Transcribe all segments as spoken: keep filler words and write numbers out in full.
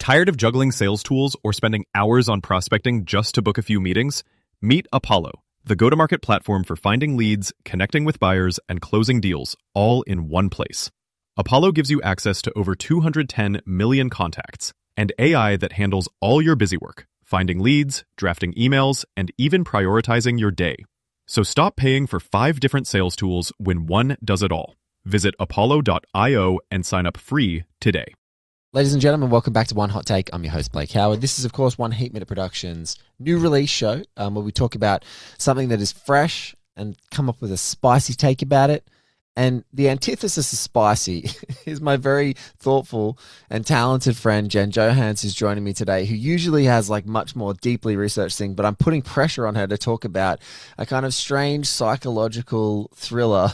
Tired of juggling sales tools or spending hours on prospecting just to book a few meetings? Meet Apollo, the go-to-market platform for finding leads, connecting with buyers, and closing deals, all in one place. Apollo gives you access to over two hundred ten million contacts and A I that handles all your busy work, finding leads, drafting emails, and even prioritizing your day. So stop paying for five different sales tools when one does it all. Visit apollo dot io and sign up free today. Ladies and gentlemen, welcome back to One Hot Take. I'm your host, Blake Howard. This is, of course, One Heat Minute Productions' new release show um, where we talk about something that is fresh and come up with a spicy take about it. And the antithesis of spicy is my very thoughtful and talented friend, Jen Johans, who's joining me today, who usually has like much more deeply researched thing, but I'm putting pressure on her to talk about a kind of strange psychological thriller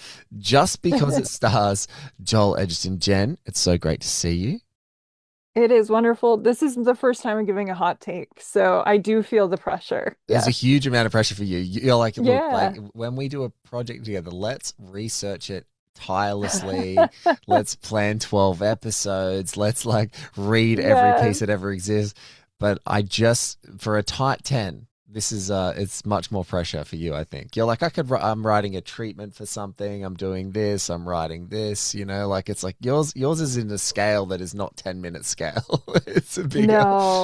just because it stars Joel Edgerton. Jen, it's so great to see you. It is wonderful. This is the first time I'm giving a hot take, so I do feel the pressure. There's Yeah. a huge amount of pressure for you. You're like, look, Yeah. like when we do a project together, let's research it tirelessly. Let's plan twelve episodes. Let's like read every Yeah. piece that ever exists. But I just, for a tight ten, this is, uh, it's much more pressure for you, I think. You're like, I could, I'm writing a treatment for something. I'm doing this. I'm writing this, you know, like it's like yours, yours is in a scale that is not ten minute scale. It's a big,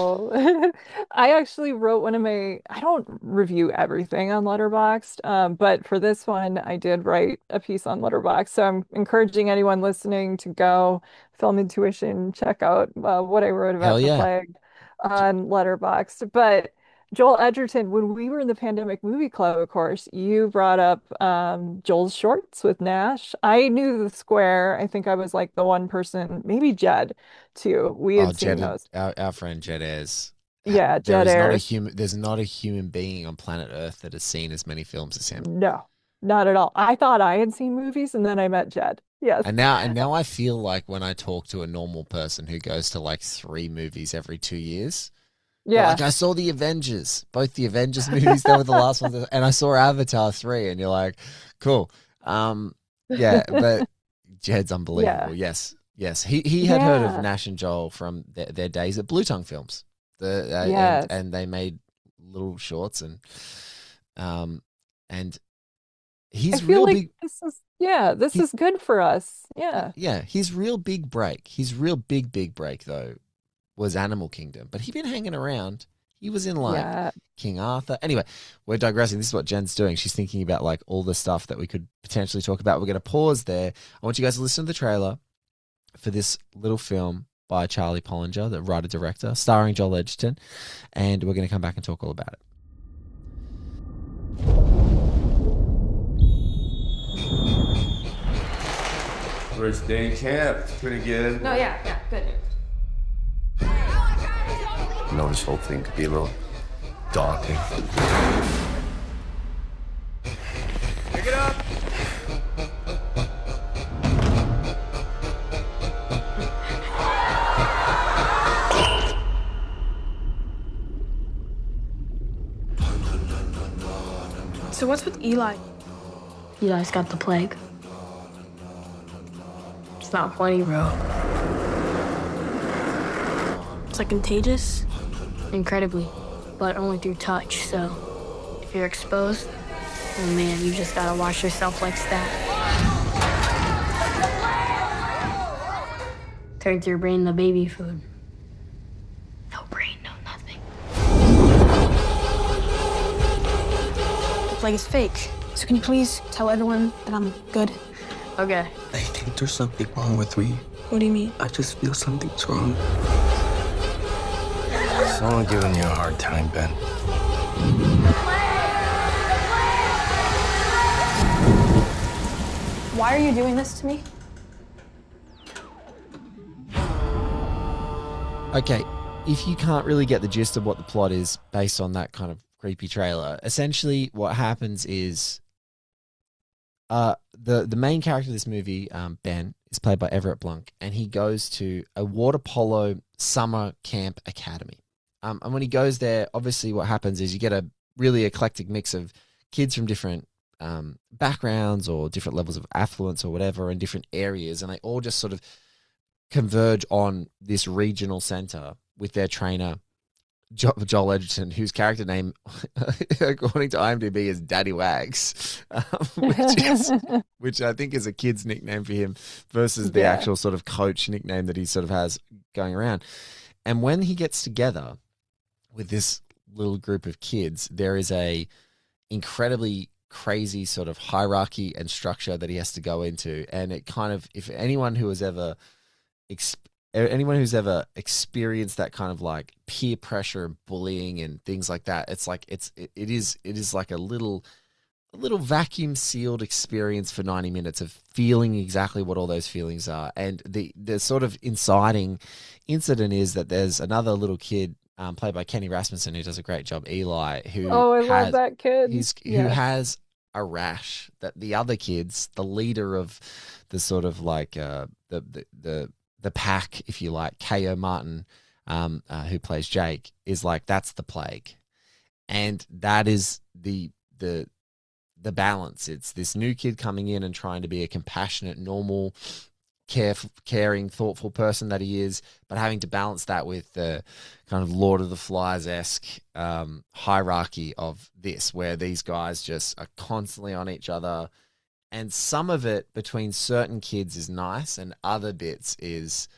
No, I actually wrote one of my, I don't review everything on Letterboxd, um, but for this one, I did write a piece on Letterboxd. So I'm encouraging anyone listening to go Film Intuition, check out uh, what I wrote about hell the yeah. plague on Letterboxd. But Joel Edgerton, when we were in the Pandemic Movie Club, of course, you brought up um, Joel's shorts with Nash. I knew The Square. I think I was like the one person, maybe Jed too. We Oh, had seen Jed, those. our, our friend Jed Ayres. Yeah, There Jed is not a Ayres. human. There's not a human being on planet Earth that has seen as many films as him. No, not at all. I thought I had seen movies and then I met Jed. Yes. And now, and now I feel like when I talk to a normal person who goes to like three movies every two years, they're Yeah. like, I saw the Avengers, both the Avengers movies. They were the last ones, and I saw Avatar three, and you're like, cool. Um, yeah, but Jed's unbelievable. Yeah. Yes, yes. He he had heard of Yeah. Nash and Joel from their, their days at Blue Tongue Films. The uh, Yes. and, and they made little shorts and um and I his feel real like big this is, yeah, this he, is good for us. Yeah. yeah his real big break his real big big break though was Animal Kingdom, but he'd been hanging around. He was in like Yeah. King Arthur. Anyway, we're digressing. This is what Jen's doing. She's thinking about like all the stuff that we could potentially talk about. We're going to pause there. I want you guys to listen to the trailer for this little film by Charlie Pollinger, the writer-director, starring Joel Edgerton, and we're going to come back and talk all about it. First day in camp. Pretty good. No, yeah, yeah, good. You know, this whole thing could be a little daunting. Pick it up. So what's with Eli? Eli's got the plague. It's not funny, bro. It's like contagious? Incredibly, but only through touch, so if you're exposed, oh man, you just gotta wash yourself like that. Turns your brain to baby food. No brain, no nothing. The plague is fake. So can you please tell everyone that I'm good? Okay. I think there's something wrong with me. What do you mean? I just feel something's wrong. Someone giving you a hard time, Ben. Why are you doing this to me? Okay, if you can't really get the gist of what the plot is based on that kind of creepy trailer, essentially what happens is uh, the, the main character of this movie, um, Ben, is played by Everett Blunk, and he goes to a water polo summer camp academy. Um, and when he goes there, obviously what happens is you get a really eclectic mix of kids from different um, backgrounds or different levels of affluence or whatever in different areas, and they all just sort of converge on this regional center with their trainer, jo- Joel Edgerton, whose character name, according to IMDb, is Daddy Wags, um, which, is, which I think is a kid's nickname for him versus the Yeah. actual sort of coach nickname that he sort of has going around. And when he gets together with this little group of kids, there is a incredibly crazy sort of hierarchy and structure that he has to go into. And it kind of, if anyone who has ever, exp- anyone who's ever experienced that kind of like peer pressure and bullying and things like that, it's like, it's, it, it is, it is like a little, a little vacuum sealed experience for ninety minutes of feeling exactly what all those feelings are. And the, the sort of inciting incident is that there's another little kid, Um, played by Kenny Rasmussen, who does a great job, Eli, who Oh, I has, love that kid. he's, who Yeah. has a rash that the other kids, the leader of the sort of like uh, the, the the the pack, if you like, K O Martin, um, uh, who plays Jake, is like, that's the plague, and that is the the the balance. It's this new kid coming in and trying to be a compassionate, normal, care, caring, thoughtful person that he is, but having to balance that with the kind of Lord of the Flies-esque um, hierarchy of this, where these guys just are constantly on each other. And some of it between certain kids is nice, and other bits is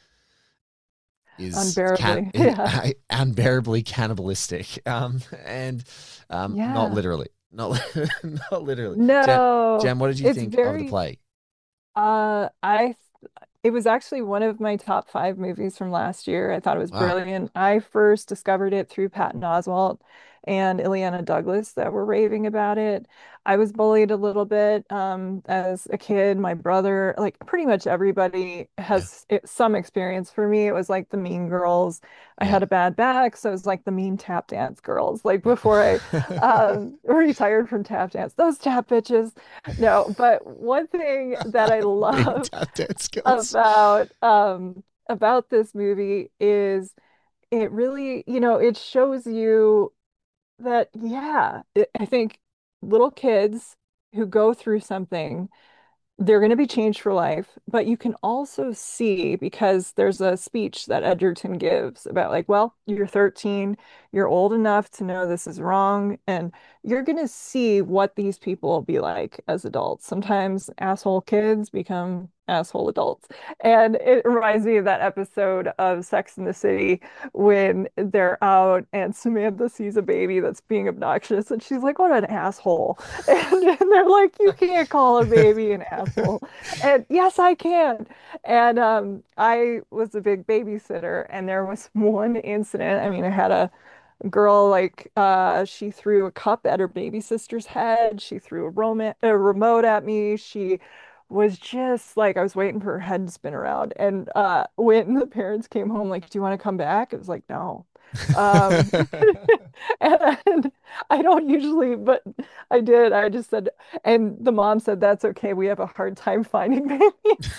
is Unbearably, can- yeah. unbearably cannibalistic, um, and um, Yeah. not literally, not not literally. No, Jen, Jen, what did you it's think of very- the play? Uh, I it was actually one of my top five movies from last year. I thought it was Wow. brilliant. I first discovered it through Patton Oswalt and Ileana Douglas that were raving about it. I was bullied a little bit um, as a kid. My brother, like pretty much everybody has it, some experience. For me, it was like the Mean Girls. I Yeah. had a bad back, so it was like the mean tap dance girls. Like before I um, retired from tap dance, those tap bitches. No, but one thing that I love Tap dance skills. about um about this movie is it really, you know, it shows you that, yeah, it, I think little kids who go through something, they're going to be changed for life, but you can also see, because there's a speech that Edgerton gives about like, well, you're thirteen, you're old enough to know this is wrong, and you're going to see what these people will be like as adults. Sometimes asshole kids become asshole adults. And it reminds me of that episode of Sex and the City when they're out and Samantha sees a baby that's being obnoxious and she's like, what an asshole. And, and they're like, you can't call a baby an asshole. And yes, I can. And um, I was a big babysitter, and there was one incident. I mean, I had a girl like uh she threw a cup at her baby sister's head. She threw a, rom- a remote at me. She was just like, I was waiting for her head to spin around. And uh when the parents came home, like, do you want to come back? It was like, no. Um and I don't usually, but I did. I just said, and the mom said, that's okay. We have a hard time finding babies.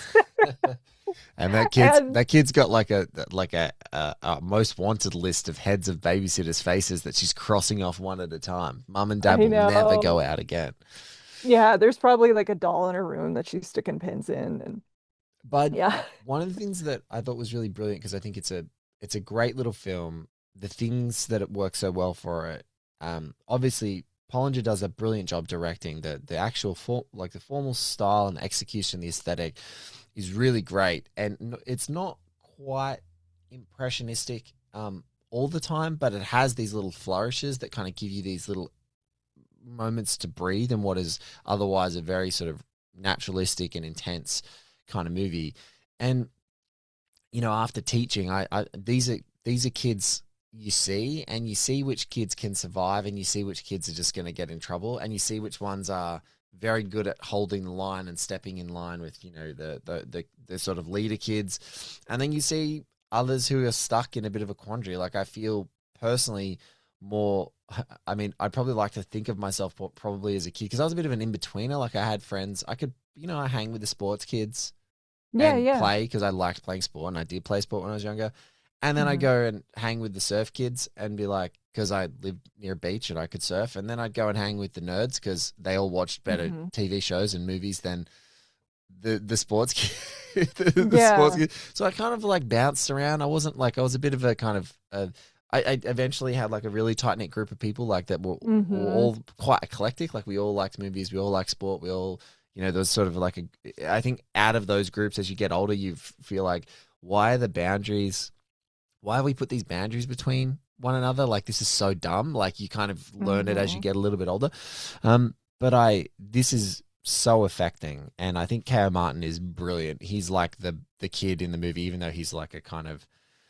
And that kid's And- that kid's got like a like a, a, a most wanted list of heads of babysitters' faces that she's crossing off one at a time. Mum and dad I will never know. go out again. Yeah, there's probably like a doll in her room that she's sticking pins in. And But yeah. one of the things that I thought was really brilliant, because I think it's a it's a great little film. The things that it works so well for it, um, obviously Pollinger does a brilliant job directing. The the actual for, like the formal style and execution, the aesthetic is really great, and n- it's not quite impressionistic um, all the time, but it has these little flourishes that kind of give you these little moments to breathe in what is otherwise a very sort of naturalistic and intense kind of movie. And you know, after teaching, I, I these are these are kids you see, and you see which kids can survive, and you see which kids are just going to get in trouble, and you see which ones are very good at holding the line and stepping in line with, you know, the the the, the sort of leader kids, and then you see others who are stuck in a bit of a quandary. Like, I feel personally more, I mean, I'd probably like to think of myself probably as a kid, because I was a bit of an in-betweener. Like, I had friends, I could, you know, I hang with the sports kids Yeah, and yeah. play, because I liked playing sport, and I did play sport when I was younger. And then Mhm. I'd go and hang with the surf kids and be like, because I lived near a beach and I could surf. And then I'd go and hang with the nerds, because they all watched better Mhm. T V shows and movies than the the sports kid, the, the Yeah. sports kid. So I kind of like bounced around. I wasn't like I was a bit of a kind of. Uh, I, I eventually had like a really tight knit group of people like that were, Mhm. were all quite eclectic. Like we all liked movies, we all liked sport, we all you know there was sort of like a. I think out of those groups, as you get older, you f- feel like why are the boundaries? Why have we put these boundaries between one another? Like this is so dumb. Like you kind of learn it as you Mhm. get a little bit older. Um, but I this is so affecting, and I think K O Martin is brilliant. He's like the the kid in the movie, even though he's like a kind of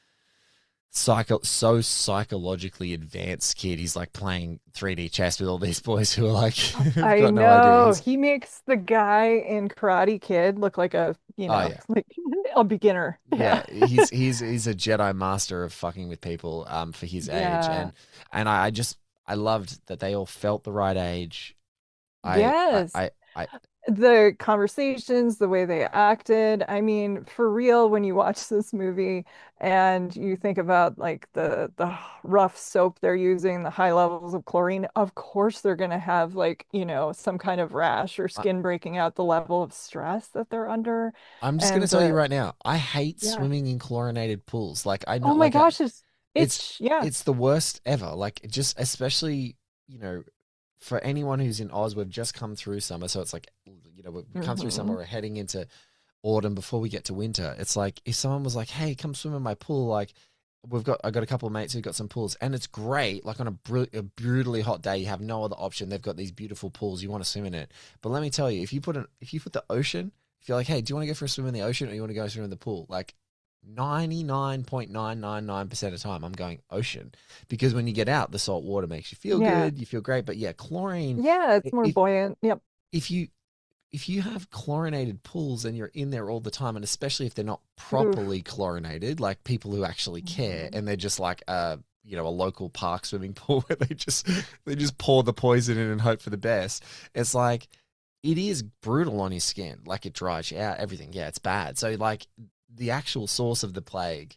psycho so psychologically advanced kid. He's like playing three D chess with all these boys who are like have I got no idea. know. He's- He makes the guy in Karate Kid look like a, you Oh, know, yeah. like a beginner. Yeah, he's he's he's a Jedi master of fucking with people um for his age, Yeah. and and I, I just I loved that they all felt the right age. I, Yes. I, I, I The conversations, the way they acted. I mean, for real, when you watch this movie and you think about like the the rough soap they're using, the high levels of chlorine, of course they're gonna have like, you know, some kind of rash or skin breaking out, the level of stress that they're under. I'm just gonna And tell you the right now, I hate yeah. swimming in chlorinated pools. Like I know, Oh my like I- gosh, it's it's it's yeah. it's the worst ever. Like just especially you know for anyone who's in Oz, we've just come through summer, so it's like you know we've come through summer, Mhm. we're heading into autumn before we get to winter. It's like if someone was like, "Hey, come swim in my pool," like we've got I got a couple of mates who've got some pools, and it's great. Like on a, bru- a brutally hot day, you have no other option. They've got these beautiful pools. You want to swim in it, but let me tell you, if you put an if you put the ocean, if you're like, "Hey, do you want to go for a swim in the ocean, or you want to go swim in the pool?" Like ninety-nine point nine nine nine percent of the time I'm going ocean, because when you get out, the salt water makes you feel Yeah. good, you feel great. But yeah, chlorine, Yeah, it's i- more if, buoyant. Yep. if you if you have chlorinated pools and you're in there all the time, and especially if they're not properly chlorinated, like people who actually care, Mhm. and they're just like a you know a local park swimming pool where they just they just pour the poison in and hope for the best. It's like it is brutal on your skin, like it dries you out, everything. Yeah, it's bad. So like the actual source of the plague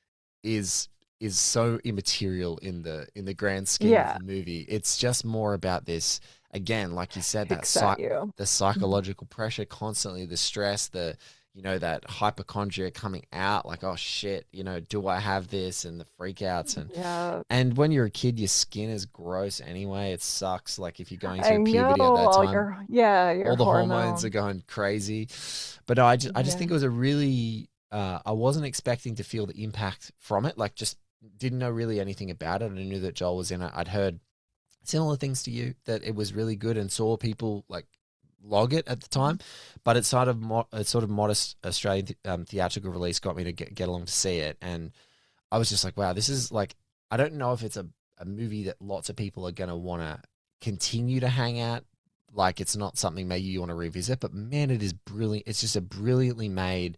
is is so immaterial in the in the grand scheme Yeah. of the movie. It's just more about this again, like you said, that Picks at psy- you. the psychological pressure constantly, the stress, the you know that hypochondria coming out, like oh shit, you know, do I have this, and the freakouts, and Yeah. and when you're a kid, your skin is gross anyway. It sucks. Like if you're going I through puberty know at that all time, your yeah, your all the hormones hormones. are going crazy. But no, I just I just Yeah. think it was a really uh, I wasn't expecting to feel the impact from it. Like just didn't know really anything about it. I knew that Joel was in it. I'd heard similar things to you, that it was really good, and saw people like log it at the time. But it's sort of mo- a sort of modest Australian th- um, theatrical release got me to get, get along to see it, and I was just like, wow, this is like I don't know if it's a, a movie that lots of people are going to want to continue to hang out. Like it's not something maybe you want to revisit, but man, it is brilliant. It's just a brilliantly made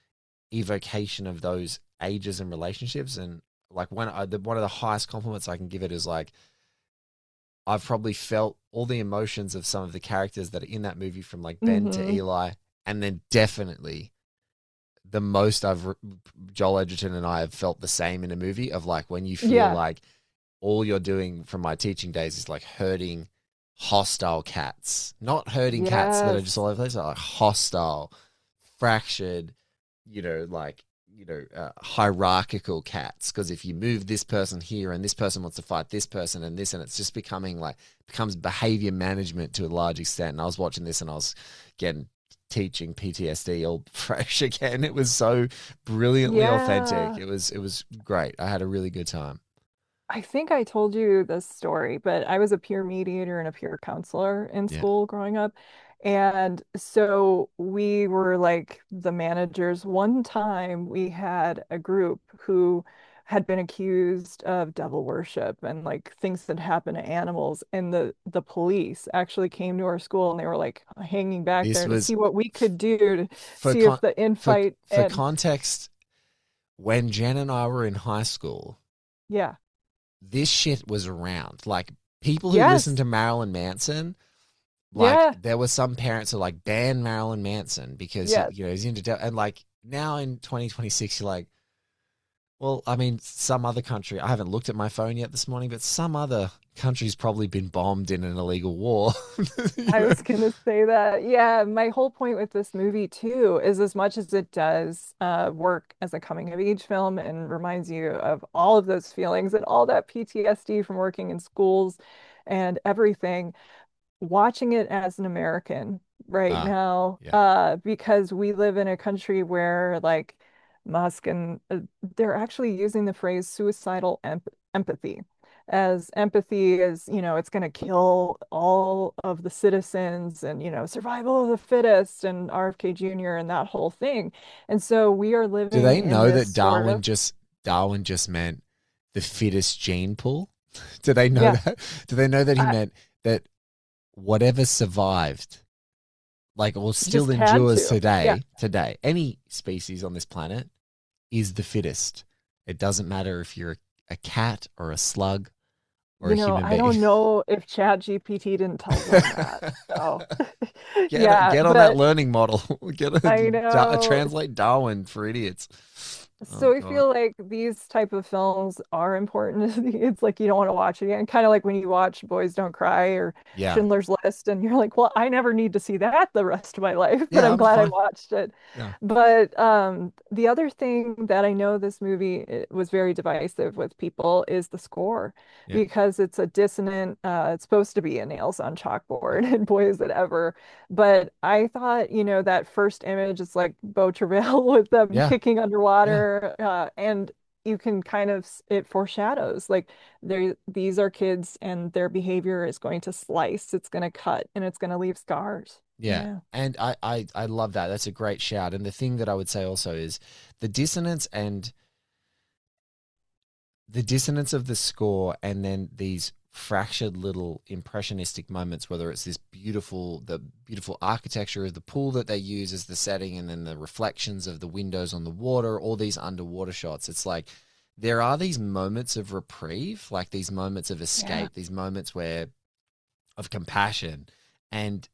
evocation of those ages and relationships. And like when I, the, one of the highest compliments I can give it is like, I've probably felt all the emotions of some of the characters that are in that movie, from like Ben to Mhm. Eli, and then definitely the most I've re- Joel Edgerton and I have felt the same in a movie of like when you feel Yeah. like all you're doing from my teaching days is like herding hostile cats, not herding cats that are just Yes. all over the place, but like hostile, fractured, you know, like you know, uh, hierarchical cats. Because if you move this person here and this person wants to fight this person and this, and it's just becoming like becomes behavior management to a large extent. And I was watching this and I was getting teaching P T S D all fresh again. It was so brilliantly Yeah. authentic. It was it was great. I had a really good time. I think I told you this story, but I was a peer mediator and a peer counselor in Yeah. school growing up. And so we were like the managers. One time we had a group who had been accused of devil worship and like things that happened to animals. And the the police actually came to our school and they were like hanging back This there to was see what we could do to for see con- if the for, infight for and context, when Jen and I were in high school, yeah. this shit was around. Like people who Yes. listened to Marilyn Manson, like Yeah. there were some parents who like ban Marilyn Manson because Yes. you know he's into de- and like now in twenty twenty-six you're like, Well, I mean, some other country, I haven't looked at my phone yet this morning, but some other country's probably been bombed in an illegal war. You I know? was gonna say that. Yeah, my whole point with this movie too is as much as it does uh, work as a coming of age film and reminds you of all of those feelings and all that P T S D from working in schools and everything, watching it as an American right Ah, now, yeah. uh, because we live in a country where like Musk and uh, they're actually using the phrase suicidal em empathy as empathy is, you know, it's going to kill all of the citizens and, you know, survival of the fittest and R F K Junior and that whole thing. And so we are Do they living in know this that sort Darwin of, just Darwin just meant the fittest gene pool? Do they know yeah, that? Do they know that he I meant that whatever survived, like or still just had endures to. Yeah. today, today, any species on this planet is the fittest. It doesn't matter if you're a, a cat or a slug or You a know, human I being. don't know if Chat G P T didn't tell them that. So, Get it, yeah, get on that but learning model. Get a, I da- know. translate Darwin for idiots. Oh So I God. feel like these type of films are important. It's like you don't want to watch it again. Kind of like when you watch Boys Don't Cry or Yeah. Schindler's List, and you're like, well, I never need to see that the rest of my life, but Yeah, I'm I'm glad I fine. watched it. Yeah. But um, the other thing that I know this movie it was very divisive with people is the score Yeah. because it's a dissonant, uh, it's supposed to be a nails on chalkboard, and boy, is it ever. But I thought, you know, that first image is like Beau Travail with them Yeah. kicking Yeah. underwater, uh, and you can kind of it foreshadows like they these are kids and their behavior is going to slice, it's going to cut, and it's going to leave scars. Yeah. Yeah. And I, I, I love that. That's a great shout. And the thing that I would say also is the dissonance and the dissonance of the score and then these fractured little impressionistic moments, whether it's this beautiful the beautiful architecture of the pool that they use as the setting and then the reflections of the windows on the water, all these underwater shots. It's like there are these moments of reprieve, like these moments of Yeah. escape, these moments where of compassion. And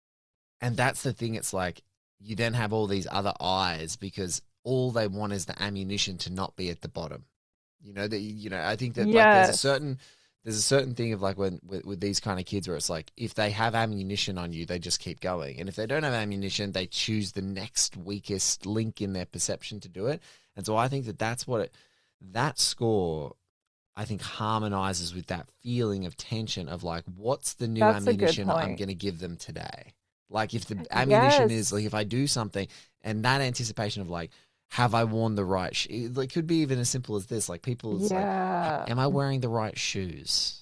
and that's the thing, it's like you then have all these other eyes because all they want is the ammunition to not be at the bottom. You know that you know. I think that like there's a Yes. certain there's a certain thing of like when with, with these kind of kids where it's like if they have ammunition on you, they just keep going, and if they don't have ammunition, they choose the next weakest link in their perception to do it. And so I think that that's what it, that score I think harmonizes with that feeling of tension of like what's the new That's a good ammunition I'm point. going to give them today. Like if the ammunition is like Yes. if I do something and that anticipation of like have I worn the right sh- it like, could be even as simple as this like people it's like ha- Yeah. am I wearing the right shoes,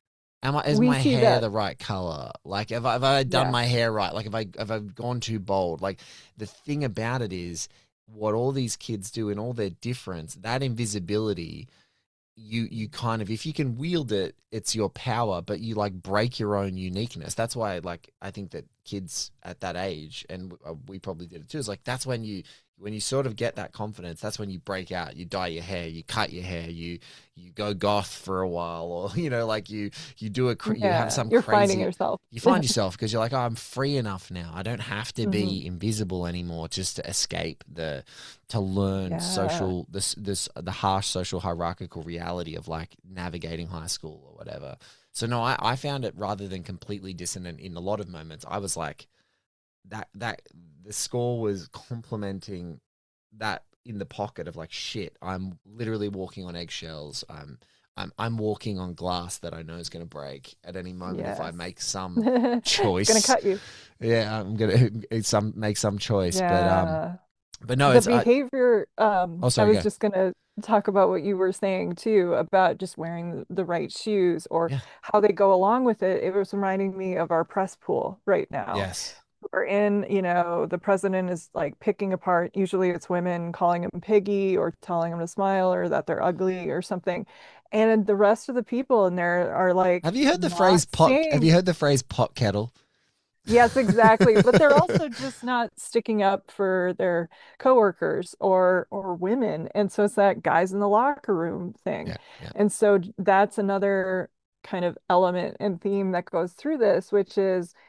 am I is We my see hair that. the right color, like have I, have I done Yeah. my hair right, like have I have I gone too bold. Like the thing about it is what all these kids do in all their difference, that invisibility, you you kind of if you can wield it, it's your power, but you like break your own uniqueness. That's why like I think that kids at that age, and uh, we probably did it too, is like that's when you when you sort of get that confidence, that's when you break out, you dye your hair, you cut your hair, you you go goth for a while, or you know like you you do a cra- you have Yeah. some You're finding crazy, yourself. you find yourself because you're like, oh, I'm free enough now. I don't have to Hmm. be invisible anymore just to escape the, to learn Yeah. social, this, this, the harsh social hierarchical reality of like navigating high school or whatever. So no, I, I found it rather than completely dissonant in a lot of moments. I was like that, that the score was complementing that in the pocket of like, shit, I'm literally walking on eggshells. I'm, I'm, I'm walking on glass that I know is going to break at any moment if I Yes. make some It's gonna choice. cut you. Yeah, I'm gonna some make some choice, but um, Yeah. but no, The it's I. behavior, um, Oh, I sorry, was go. just gonna talk about what you were saying too about just wearing the, the right shoes or Yeah. how they go along with it. It was reminding me of our press pool right now. Yes. We're in, you know, the president is like picking apart, usually it's women calling him piggy or telling him to smile or that they're ugly or something. And the rest of the people in there are like Have you heard the not phrase pot? Have you saying heard the phrase pot kettle? yes, exactly. But they're also just not sticking up for their coworkers or or women. And so it's that guys in the locker room thing. Yeah, yeah, And so that's another kind of element and theme that goes through this, which is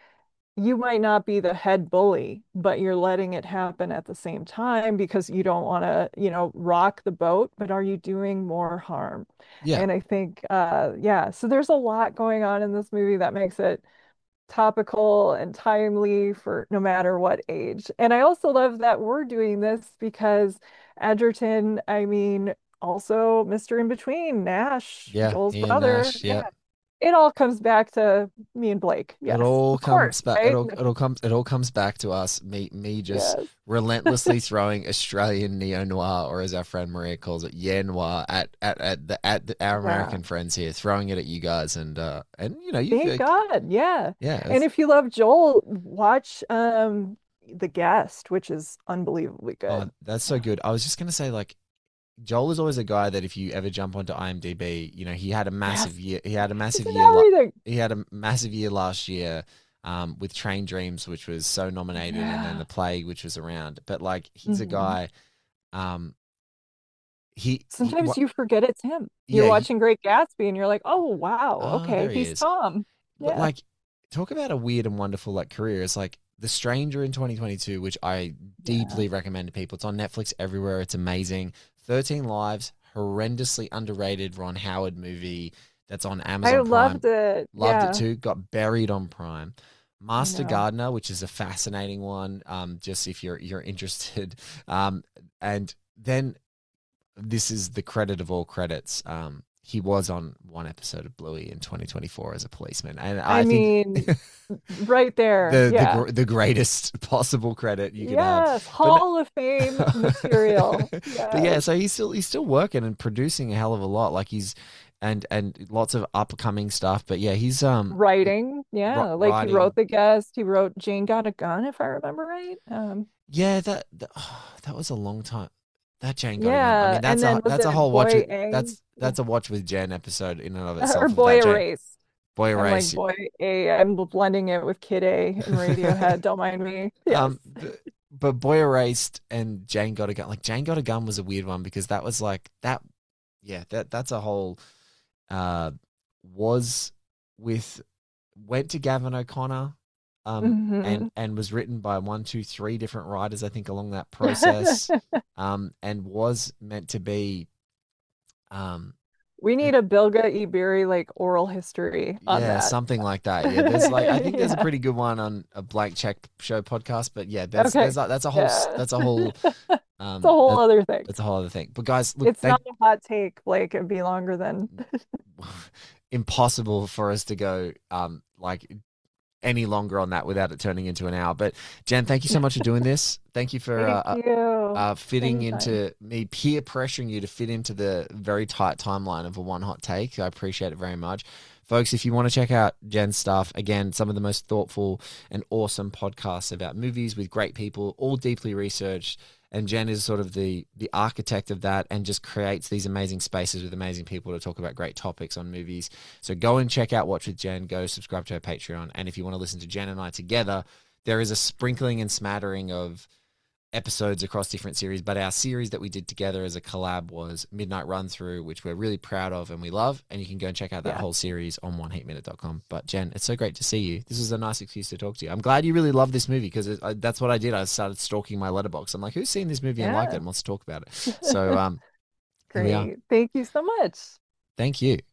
you might not be the head bully, but you're letting it happen at the same time because you don't want to, you know, rock the boat, but are you doing more harm? Yeah. And I think, uh, yeah, so there's a lot going on in this movie that makes it topical and timely for no matter what age. And I also love that we're doing this because Edgerton, I mean, also mister In Between, Nash, Yeah, Joel's Ian brother. Nash, yeah. Yeah. It all comes back to me and Blake. Yes, It all of comes course, back. right? It all it all comes. It all comes back to us. Me me just Yes. relentlessly throwing Australian neo noir, or as our friend Maria calls it, yeah noir, at at at the at the, our Yeah. American friends here, throwing it at you guys, and uh and you know you Thank God. Yeah. yeah And it's- if you love Joel, watch um The Guest, which is unbelievably oh, good. that's so good. I was just gonna say, like, Joel is always a guy that if you ever jump onto IMDb, you know he had a massive year. He had a massive He's in year. la- everything. he had a massive year last year um, with Train Dreams, which was so nominated, and then Yeah. The Plague, which was around. But like, he's a Mhm. guy. Um, he he- Sometimes wha- you forget it's him. You're Yeah, he- watching Great Gatsby and you're like, oh wow, Oh, okay, there he he's is. Tom. But Yeah. like, talk about a weird and wonderful like career. It's like The Stranger in twenty twenty-two, which I deeply recommend to people. It's on Netflix everywhere. It's amazing. thirteen Lives, horrendously underrated Ron Howard movie that's on Amazon I Prime. loved it. Loved Yeah. it too. Got buried on Prime. Master know. Gardener, which is a fascinating one. Um, just if you're you're interested. Um, and then this is the credit of all credits. Um, he was on one episode of Bluey in twenty twenty-four as a policeman, and I, I think mean, right there. the Yeah. the, gr- the greatest possible credit you could have. Yes, Hall of Fame material. But yeah, Yes. so he's still he's still working and producing a hell of a lot. Like he's and and lots of upcoming stuff. But yeah, he's um Writing. Yeah. Ri- Like writing. he wrote The Guest. He wrote Jane Got a Gun, if I remember right. Um, yeah that that, that was a long time. That Jane got Yeah, I mean and that's then a was that's a it whole watch. Boy With, A? that's that's a watch with Jen episode in and of itself. or of Boy that Jane- Erase. Boy I'm Erase. like Boy A. I'm blending it with Kid A and Radiohead. Don't mind me. Yes. Um, but, but Boy Erased and Jane Got a Gun. Like Jane Got a Gun was a weird one because that was like that. Yeah, that that's a whole. Uh, was with went to Gavin O'Connor, um, Mhm. and and was written by one, two, three different writers. I think along that process, um, and was meant to be, um, We need a Bilga Iberi like oral history on yeah, that. something like that. Yeah, there's like I think there's a Yeah. pretty good one on a Blank Check Show podcast. But yeah, that's Okay. there's a, that's a whole s- Yeah. that's a whole um, It's a whole that- other thing. that's a whole other thing. But guys, look, It's thank, not a hot take, Blake. It'd be longer than impossible for us to go um like any longer on that without it turning into an hour. But Jen, thank you so much for doing this. Thank you for uh, Thank you. uh, fitting Anytime. into me peer pressuring you to fit into the very tight timeline of a one hot take. I appreciate it very much. Folks, if you want to check out Jen's stuff, again, some of the most thoughtful and awesome podcasts about movies with great people, all deeply researched. And Jen is sort of the the architect of that and just creates these amazing spaces with amazing people to talk about great topics on movies. So go and check out Watch with Jen. Go subscribe to her Patreon. And if you want to listen to Jen and I together, there is a sprinkling and smattering of episodes across different series, but our series that we did together as a collab was Midnight Run Through, which we're really proud of and we love, and you can go and check out that Yeah. whole series on one heat minute dot com. But Jen, it's so great to see you. This was a nice excuse to talk to you. I'm glad you really love this movie because that's what I did. I started stalking my letterbox. I'm like, who's seen this movie and liked it Yeah. and wants to talk about it? So um, here we are. Great. Thank you so much. Thank you.